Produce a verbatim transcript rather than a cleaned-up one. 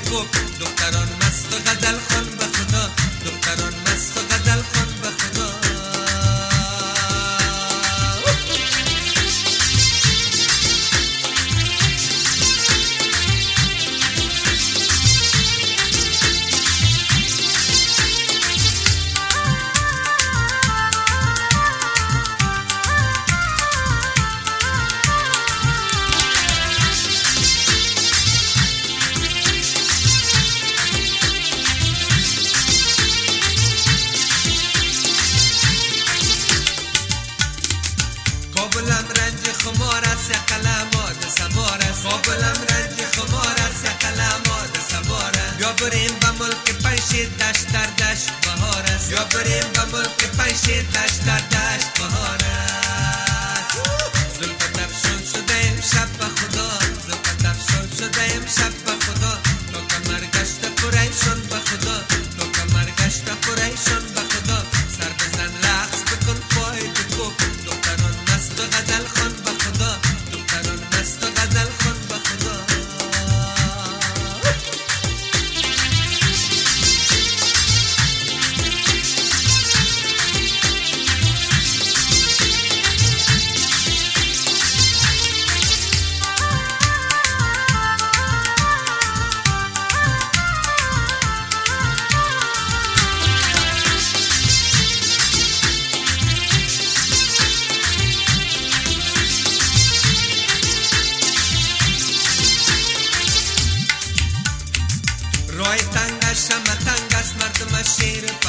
کوب، دختران مست و غزل خوان به خدا، دختران مست و غزل خوان به خدا. کابلم رنج خمار است یا قلماد سوار است، کابلم رنج خمار است یا قلماد سوار است. یا بریم به ملک پنشیر دشت در دشت بهار است، یا بریم به ملک پنشیر دشت در دشت بهار است. زلفت افشان شده امشب به خدا، زلفت افشان شده امشب به خدا. تو کمر گشت پریشان به خدا، تو کمر گشت پریشان به خدا. سر بزن رقص بکن پای بکوب، دختران مست و غزل خوان به خدا، دختران مست و غزل خوان به خدا. راه تنگ است، شمع تنگ است، مردم شیر